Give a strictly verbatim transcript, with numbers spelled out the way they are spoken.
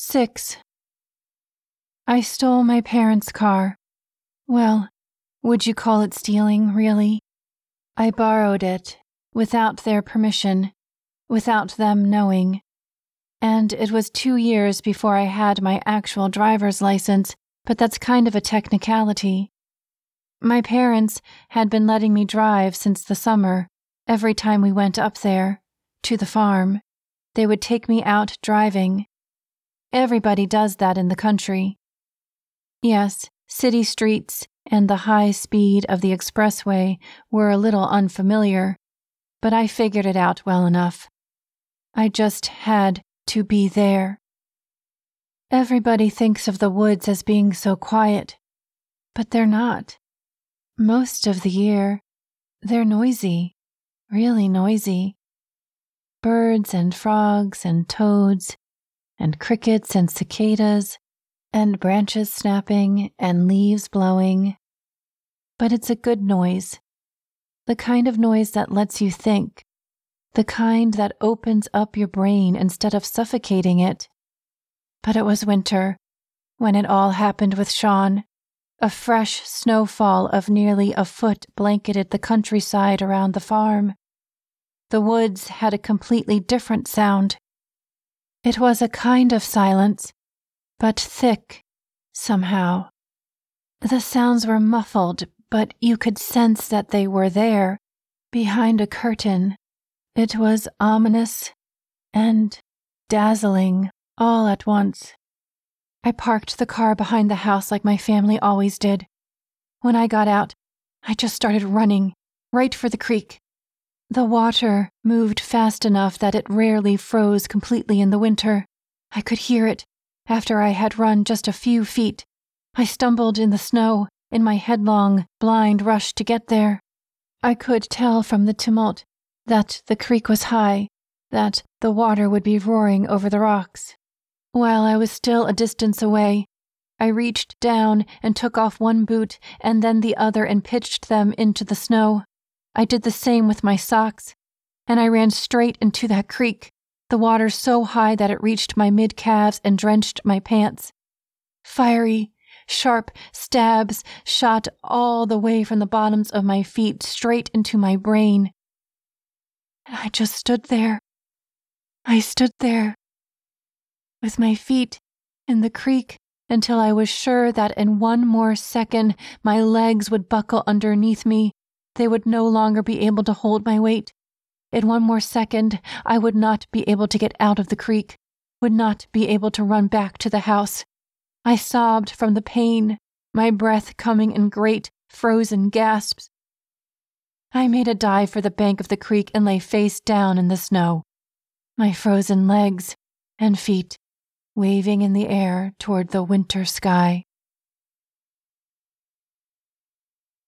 Six. I stole my parents' car. Well, would you call it stealing, really? I borrowed it, without their permission, without them knowing. And it was two years before I had my actual driver's license, but that's kind of a technicality. My parents had been letting me drive since the summer. Every time we went up there, to the farm, they would take me out driving. Everybody does that in the country. Yes, city streets and the high speed of the expressway were a little unfamiliar, but I figured it out well enough. I just had to be there. Everybody thinks of the woods as being so quiet, but they're not. Most of the year, they're noisy, really noisy. Birds and frogs and toads and crickets and cicadas and branches snapping and leaves blowing. But it's a good noise, the kind of noise that lets you think, the kind that opens up your brain instead of suffocating it. But it was winter when it all happened with Sean. A fresh snowfall of nearly a foot blanketed the countryside around the farm. The woods had a completely different sound. It was a kind of silence, but thick, somehow. The sounds were muffled, but you could sense that they were there, behind a curtain. It was ominous and dazzling all at once. I parked the car behind the house like my family always did. When I got out, I just started running, right for the creek. The water moved fast enough that it rarely froze completely in the winter. I could hear it after I had run just a few feet. I stumbled in the snow in my headlong, blind rush to get there. I could tell from the tumult that the creek was high, that the water would be roaring over the rocks. While I was still a distance away, I reached down and took off one boot and then the other and pitched them into the snow. I did the same with my socks, and I ran straight into that creek, the water so high that it reached my mid-calves and drenched my pants. Fiery, sharp stabs shot all the way from the bottoms of my feet straight into my brain. And I just stood there. I stood there, with my feet in the creek until I was sure that in one more second my legs would buckle underneath me. They would no longer be able to hold my weight. In one more second, I would not be able to get out of the creek, would not be able to run back to the house. I sobbed from the pain, my breath coming in great, frozen gasps. I made a dive for the bank of the creek and lay face down in the snow, my frozen legs and feet waving in the air toward the winter sky.